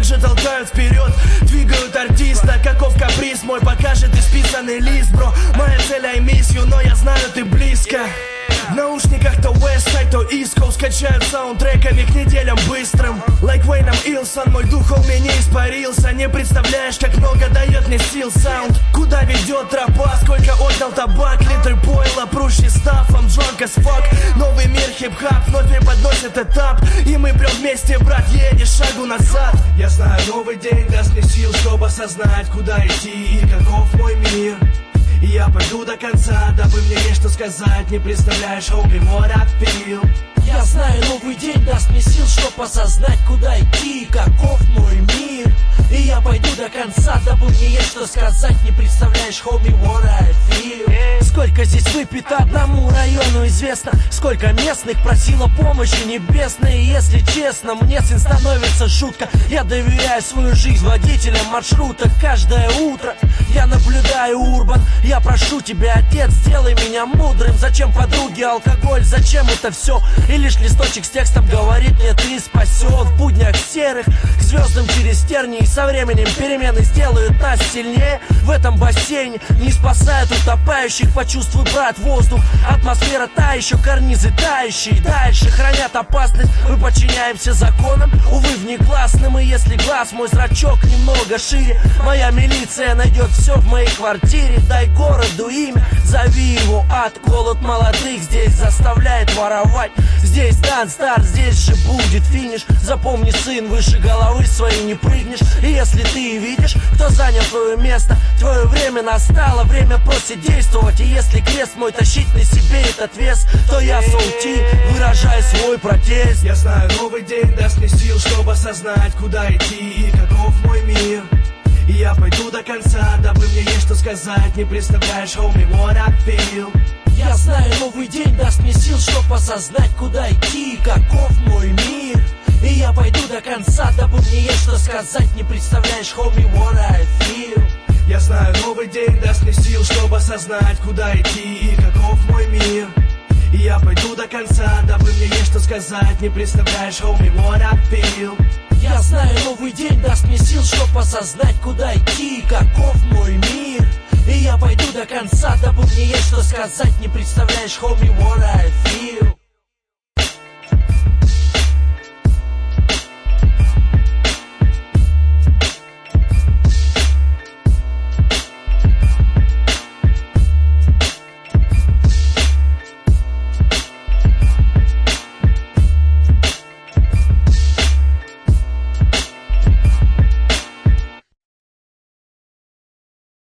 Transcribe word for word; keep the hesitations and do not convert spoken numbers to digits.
же толкают вперед, двигают артиста. Каков каприз мой, покажет исписанный лист, бро. Моя цель I miss you, но я знаю, ты близко. В наушниках то Westside, то East Coast качают саундтреками к неделям быстрым. Like Wayne Илсон, мой дух у меня не испарился. Не представляешь, как много дает мне сил саунд. Куда ведет тропа, сколько отдал табак. Литры пойла, прущий став, I'm drunk as fuck. Новый мир хип-хап вновь преподносит этап. И мы прям вместе, брат, едешь шагу назад. Я знаю, новый день даст мне сил, чтобы осознать, куда идти и каков мой мир. И я пойду до конца, дабы мне есть что сказать. Не представляешь, homie, what I feel. Я знаю, новый день даст мне сил, чтоб осознать, куда идти и каков мой мир. И я пойду до конца, дабы мне есть что сказать. Не представляешь, homie, what I feel. Сколько здесь выпито, одному району известно. Сколько местных просило помощи небесной. И если честно, мне сын становится шутка. Я доверяю свою жизнь водителям маршруток. Каждое утро я наблюдаю урбан. Я прошу тебя, отец, сделай меня мудрым. Зачем подруги, алкоголь, зачем это все? И лишь листочек с текстом говорит мне, ты спасен. В буднях серых к звездам через тернии. Со временем перемены сделают нас сильнее. В этом бассейне не спасают утопающих. Почувствуй, брат, воздух, атмосфера та еще, карнизы тающие. Дальше хранят опасность, мы подчиняемся законам, увы, внегласным. И если глаз мой зрачок немного шире, моя милиция найдет все в моей квартире. Дай городу имя, зови его ад. Голод молодых здесь заставляет воровать. Здесь дан старт, здесь же будет финиш. Запомни, сын, выше головы своей не прыгнешь. И если ты видишь, кто занял твое место, твое время настало, время просит действовать. И если крест мой тащить на себе этот вес, то я солти, выражаю свой протест. Я знаю, новый день даст мне сил, чтобы осознать, куда идти и каков мой мир. И я пойду до конца, дабы мне есть что сказать. Не представляешь, homie, what I feel. Я знаю, новый день даст мне сил, чтоб осознать, куда идти и каков мой мир. И я пойду до конца, дабы мне есть что сказать. Не представляешь, homie, what I feel. Я знаю, новый день даст мне сил, чтобы осознать, куда идти и каков мой мир. И я пойду до конца, дабы мне есть что сказать. Не представляешь, homie, what I feel. Я знаю, новый день даст мне сил, чтоб осознать, куда идти и каков мой мир. И я пойду до конца, дабы мне есть что сказать. Не представляешь, homie, what I feel.